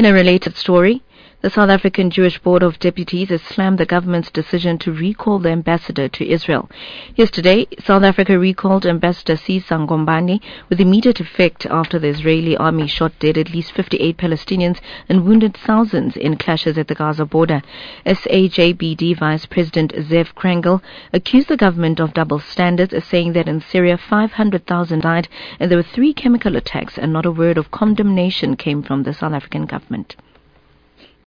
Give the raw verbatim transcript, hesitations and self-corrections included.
In a related story, the South African Jewish Board of Deputies has slammed the government's decision to recall the ambassador to Israel. Yesterday, South Africa recalled Ambassador Sisa Ngombane with immediate effect after the Israeli army shot dead at least fifty-eight Palestinians and wounded thousands in clashes at the Gaza border. S A J B D Vice President Zev Krangel accused the government of double standards, saying that in Syria five hundred thousand died and there were three chemical attacks, and not a word of condemnation came from the South African government.